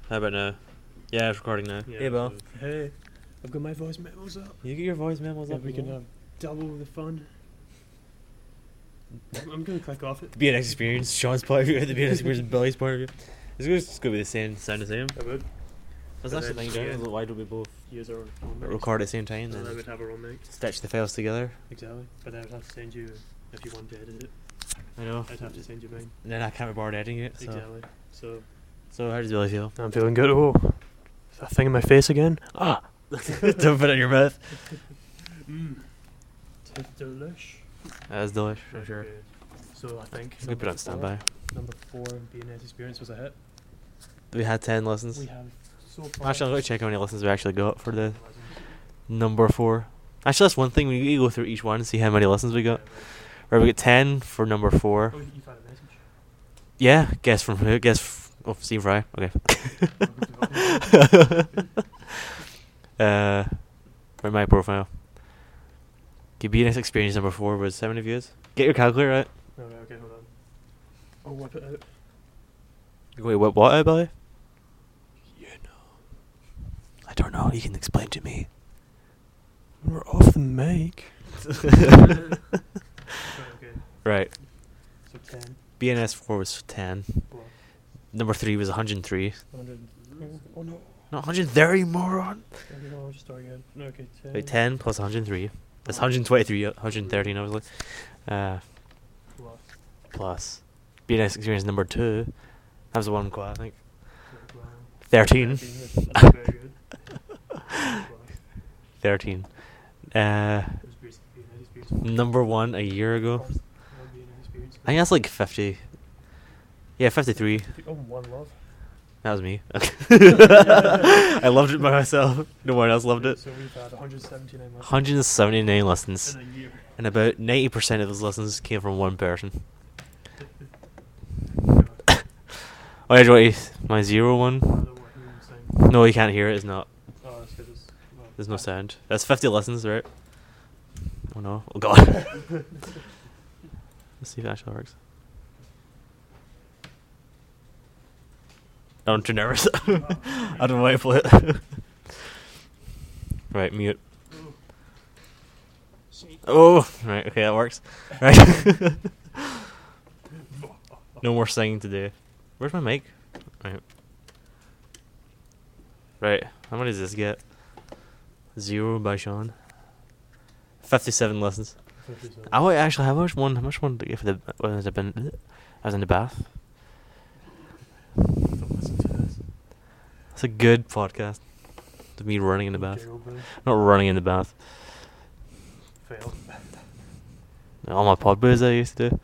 How about now? Yeah, it's recording now. Yeah, Hey, Bill. so- hey, I've got my voice memos up. You get your voice memos Yeah, up. we can have double the fun. I'm gonna click off it. BNX experience, Sean's point of view, the BNX experience, Billy's point of view. It's just going to be the same, sound the same. I would. That's But actually then, the thing down. yeah. Why don't we both Use our own mics. record at the same time And then I and would have our own mic. stitch the files together? Exactly. But I would have to send you, if you wanted to edit it, I know. I'd have to send you mine. And then I can't be bothered editing it. So, Exactly. So how does Billy feel? I'm feeling good. Oh, is that thing in my face again? Ah. Don't put it in your mouth. Delish. That's delish, for sure. Okay. So I think We put it on standby. Number 4 BNS experience was a hit. We had 10 lessons. We have so far. Actually, I'm going to check how many lessons we actually got for the number 4. Actually, that's one thing. We go through each one and see how many lessons we got. Right, we got 10 for number 4. Oh, you found a message. Yeah, guess from who? Steve Fry. Okay. Right, my profile. Okay, BNS experience number 4 was 70 views. Get your calculator out. No, no, okay, hold on. I'll whip it out. Wait, what out, Billy? You know. I don't know. You can explain to me. We're off the mic. Okay, Right. so 10. BNS 4 was 10. Plus Number 3 was 103. 100. Oh no. No, 130, moron. Okay, no, I'll just start again. No, okay, 10. Wait, 10 plus 103. That's 123, 113, obviously. Plus. Plus. BNS experience number 2. That was the one quad, I think. Wow. 13. That's very good. Plus. 13. It was basically BNS experience. Number 1 a year ago. First one BNS experience. I think that's like 50. Yeah, 53. Oh, one love. That was me. I loved it by myself. No one else loved it. So we've had 179 lessons 179 lessons. in a year. And about 90% of those lessons came from one person. Oh, yeah, do you want my 0 one? No, you can't hear it. It's not. Oh, that's good. Well, There's no sound. That's 50 lessons, right? Oh no. Oh god. Let's see if it actually works. I'm too nervous. I don't know why I play it. Right, mute. Oh, right, okay, that works. Right. No more singing today. Where's my mic? Right. Right, how many does this get? 0 by Sean. 57 lessons. 57. Oh, wait, actually, how much one did I get for the, when has it been, I was in the bath? Don't listen to this. It's a good podcast. Of me running in the bath. Okay, Obi. Not running in the bath. Fail. All my pod boos I used to do.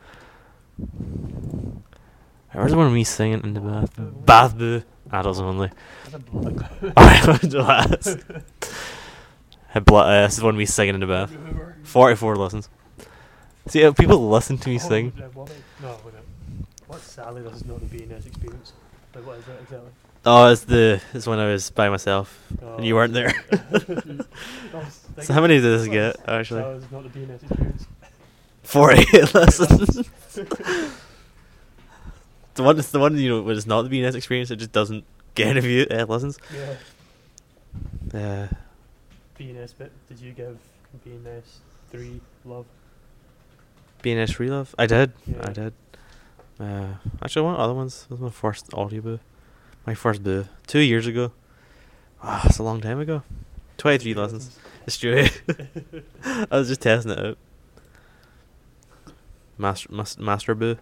Where's the one of me singing in the bath? Bath boo. Adults only. That's a blood. Alright, relax. This is one of me singing in the bath. 44 lessons. See, people listen to me sing. No, wait. What? Sadly, this is not the BNS experience. Like, what is that exactly? Oh, it's when I was by myself. And you weren't there. So how many did this get, actually? That was not the BNS experience. 48 lessons. It's the one, you know, when it's not the BNS experience, it just doesn't get any view, lessons. Yeah. BNS bit. Did you give BNS 3 love? BNS Free Love? I did. Yeah. I did. Actually, one other ones. This was my first audio boo. My first boo. 2 years ago. Wow, that's a long time ago. 23 lessons. It's true. I was just testing it out. Master boo.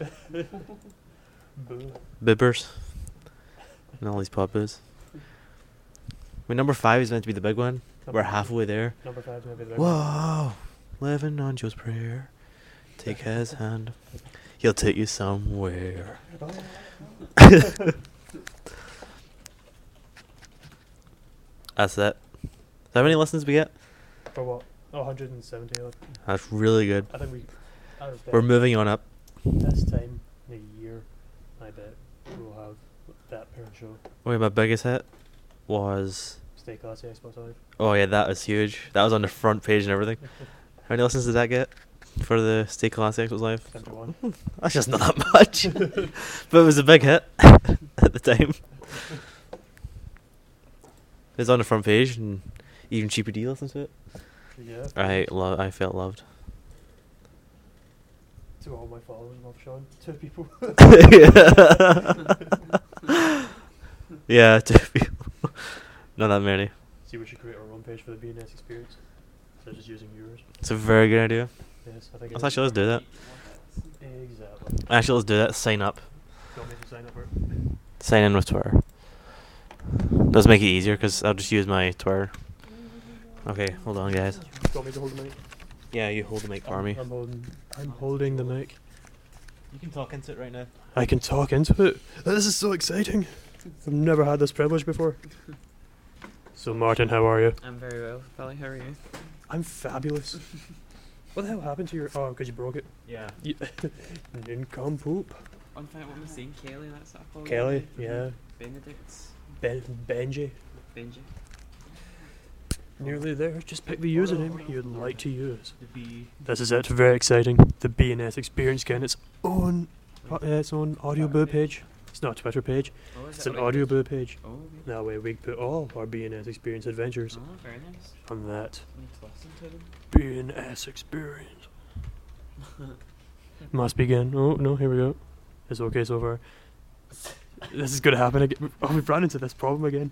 Boo. Bibbers. And all these pop boos. Number 5 is meant to be the big one. We're halfway there. Number 5 is going to be the big one. Whoa. Living on Joe's prayer. Take his hand. He'll take you somewhere. That's it. How many lessons we get? For what? Oh, 170. That's really good. I think We're moving on up. this time in a year, I bet we'll have that parent show. Wait, my biggest hit was... Stay classy, Xbox Live. Oh yeah, that was huge. That was on the front page and everything. How many lessons did that get for the Stay Classy Xbox Live? 71. That's just not that much. But it was a big hit at the time. It's on the front page, and even Cheaper D listens to it. Yeah. I felt loved. To all my followers love Sean. 2 people. Yeah, 2 people. Not that many. See, we should create our own page for the BNS experience. Instead of just using yours. It's a very good idea. Yes, I think Let's do that. Exactly. Actually, let's do that. Sign up. Do you want me to sign up for it? Sign in with Twitter. Does make it easier because I'll just use my Twitter. Okay, hold on, guys. Do you want me to hold the mic? Yeah, you hold the mic for me. I'm holding the mic. You can talk into it right now. I can talk into it. This is so exciting. I've never had this privilege before. So Martin, how are you? I'm very well, Pally. How are you? I'm fabulous. What the hell happened to your... Oh, because you broke it. Yeah. Nincompoop. On fact, what am I saying? Kelly, that's what I call Kelly, it. yeah. Benedict's. Benji. Benji. Nearly there. Just pick the username you'd like to use. This is it. Very exciting. The BNS experience getting its own Audioboo page. It's not a Twitter page. Oh, is It's that an what it is? Audioboo page. Oh, okay. That way we can put all our BNS experience adventures Oh, very nice. on that Need to listen to them. BNS experience. Must begin. Oh no, here we go. It's okay so far. This is gonna happen again. Oh, we've run into this problem again.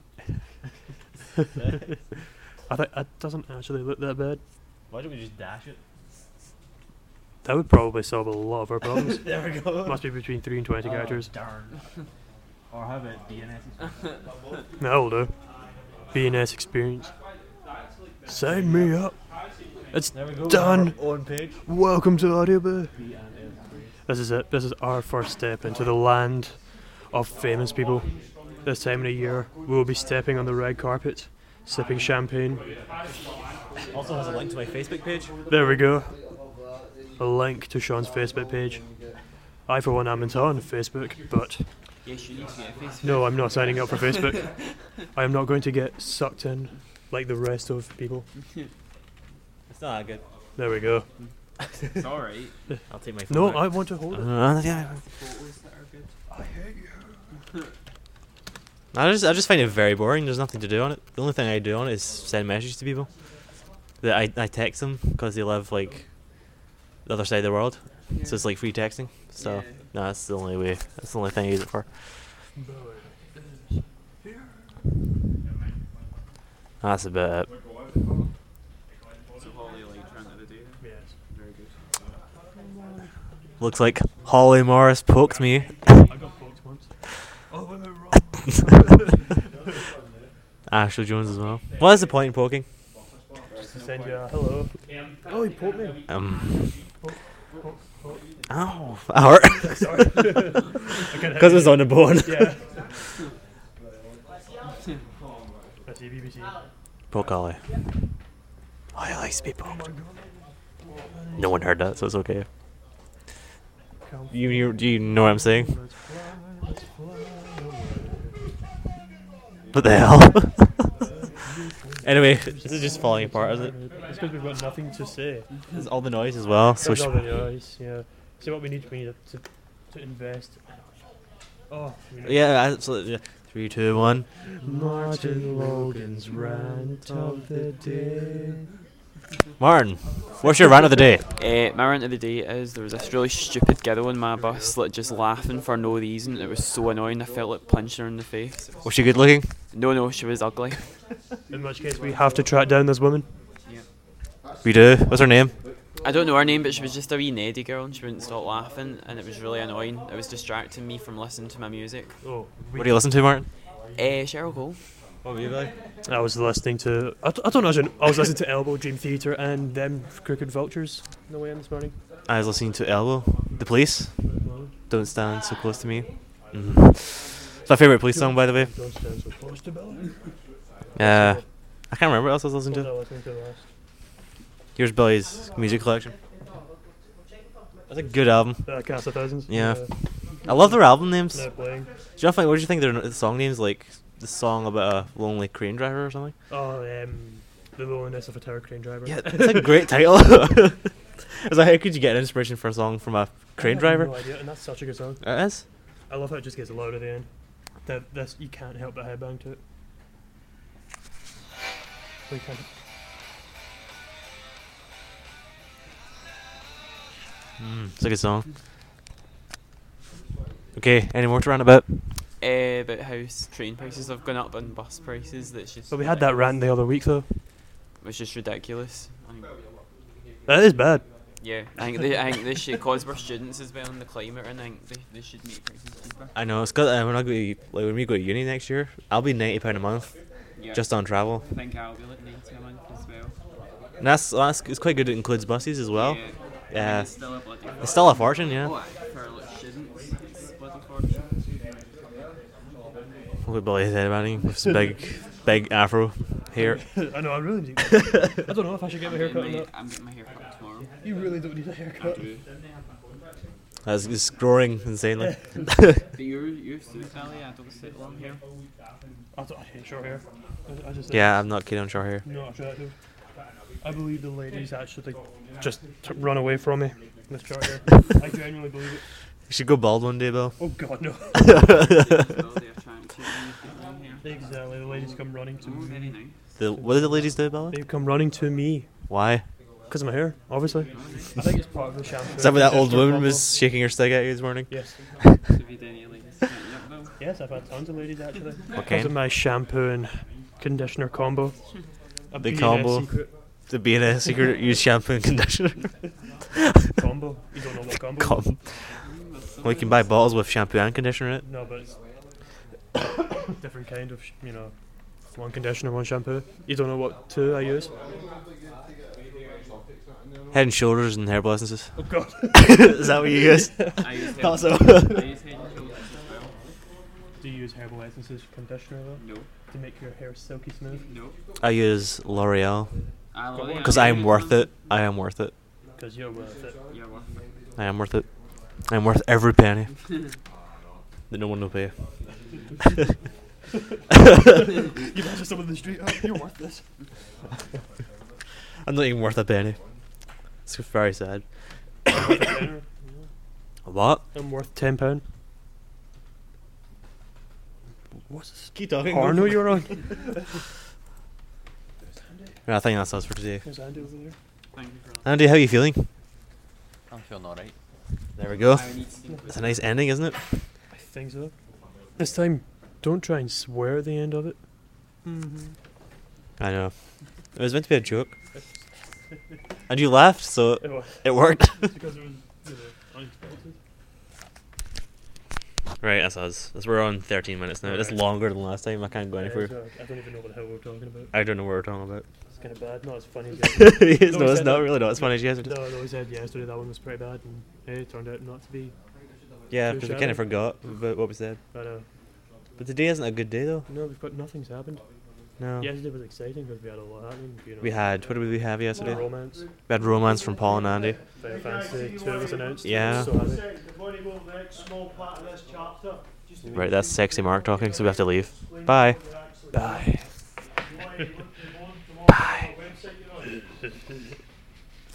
I think that doesn't actually look that bad. Why don't we just dash it? That would probably solve a lot of our problems. There we go. Must be between 3 and 20 characters. Darn. Or have it DNS. That'll do. BNS experience. Sign me up. It's There we go. done. On page. Welcome to Audioboo. This is it. This is our first step into the land of famous people. This time of the year, we will be stepping on the red carpet, sipping champagne. Also has a link to my Facebook page. There we go. A link to Sean's Facebook page. I, for one, am not on Facebook, but Yes, you need to get a face. no, I'm not signing up for Facebook. I am not going to get sucked in like the rest of people. It's not that good. There we go. It's alright. I'll take my phone. No, out. I want to hold it. Yeah. Photos that are good. I hate you. I just find it very boring. There's nothing to do on it. The only thing I do on it is send messages to people. That I text them because they live like the other side of the world. Yeah. So it's like free texting. So Yeah. no, that's the only way. That's the only thing I use it for. That's about it. So Holly like trying to do. Yes. Very good. Looks like Holly Morris poked me. I got poked once. Oh, wait, wrong. Ashley Jones as well. What is the point in poking? Just to send you a hello. Oh, he poked me. Ow, that hurt. Sorry. Because it's on the bone. Yeah. That's the BBC. Poke Holly. Holly likes people. No one heard that, so it's okay. Do you know what I'm saying? What the hell? Anyway, this is just falling apart, is it? It's because we've got nothing to say. There's all the noise as well. So There's all the noise, yeah. See what we need to invest. Oh, yeah, absolutely. Yeah. 3, 2, 1. Martin Logan's rant of the day. Martin, what's your rant of the day? My rant of the day is there was this really stupid girl on my bus like just laughing for no reason. It was so annoying. I felt like punching her in the face. Was she good looking? No, she was ugly. In which case, we have to track down this woman. We do. What's her name? I don't know her name, but she was just a wee neddy girl and she wouldn't stop laughing and it was really annoying. It was distracting me from listening to my music. Oh, What do you listen to, Martin? Cheryl Cole. What were you like? I was listening to. I don't know. I was listening to Elbow, Dream Theater, and them Crooked Vultures on the way in this morning. I was listening to Elbow, The Police. Don't stand so close to me. It's my favourite police song, by the way. Don't stand so close to Bella. I can't remember what else I was listening What to. was I listening to last? Here's Billy's music collection. That's a good album. Cast of Thousands. Yeah. I love their album names. Now playing. What do you think their song names? Like the song about a lonely crane driver or something? Oh, The Loneliness of a Tower Crane Driver. Yeah, it's a great title. It's like, how could you get inspiration for a song from a crane I driver? have no idea, and that's such a good song. It is. I love how it just gets loud at the end. This you can't help but headbang to it. We can. It's a good song. Okay, any more to rant about? About how train prices have gone up and bus prices. That's just. But we had that rant the other week though. It's just ridiculous. That is bad. Yeah, I think they should, cause we're students as well in the climate, and I think they should make prices cheaper. I know, it's cause when I go to, when we go to uni next year, I'll be £90 a month Yeah. just on travel. I think I'll be like 90 a month as well. And that's it's quite good. It includes buses as well. Yeah. Yeah, It's still a bloody. it's still a fortune. Yeah. Oh, aye, for like students, it's bloody fortune. What Billy said about him with some big afro hair. I know. I really need. I don't know if I should get my haircut or not. I'm getting my hair cut tomorrow. You really don't need a I haircut. do. That's just growing insanely. But you're still Sally, I don't sit long hair. I hate short hair. I just Yeah, I'm not keen on short hair. not attractive. I believe the ladies actually just run away from me with short hair. I genuinely believe it. You should go bald one day, Bill. Oh God, no. Well, they're trying to get long hair. Exactly. The ladies come running to Oh, very me. nice. What do the ladies do, Bella? They come running to me Why? because of my hair, obviously. I think it's part of the shampoo. Is that what that old conditioner woman combo. was shaking her stick at you this morning? Yes. Have you done any ladies hitting you up, Bill? Yes, I've had tons of ladies actually. What Because of kind? my shampoo and conditioner combo. A The B&S combo. secret The B&S secret use shampoo and conditioner. combo. You don't know what combo is? Come. Well, you can buy bottles with shampoo and conditioner in it. No, but it's different kind of, one conditioner, one shampoo. You don't know what two I use? Head and shoulders and hair essences. Oh God. Is that what you use? I use Thought so. I use head and shoulders as well. Do you use herbal essences conditioner though? No, To make your hair silky smooth? no. I use L'Oreal Because because I am worth it. I am worth it. Because you're worth it. You're worth it. I am worth it. I am worth every penny that no one will pay. You imagine someone in the street, oh, you're worth this. I'm not even worth a penny. It's very sad. What? I'm worth £10. What's this? Keep talking. Porno you're on? I think that's us for today. There's Andy over there. Thank you for that. Andy, how are you feeling? I'm feeling alright. There we go. I need to think It's a nice ending, isn't it? I think so. This time, don't try and swear at the end of it. I know. It was meant to be a joke. And you laughed, so It was it worked. because it was, unexpected. Right, that's us. We're on 13 minutes now. That's Alright. longer than last time. I can't go any Yeah, further. I don't even know what the hell we're talking about. I don't know what we're talking about. It's kind of bad. Not as funny as no, yesterday. it's we said not that- really not as funny as yesterday. No, we said yesterday that one was pretty bad, and hey, it turned out not to be. Yeah, Too because we shallow. kind of forgot about what we said. But But today isn't a good day, though. no, we've got nothing's happened. No. Yesterday was exciting because we had a lot happening. We had, what did we have yesterday? Romance, We had Romance from Paul and Andy. Final Fantasy 2 was announced. Yeah. So happy. Before you go to the next small part of this chapter, just to Right, that's sexy Mark talking, so we have to leave. Bye. Bye. Bye.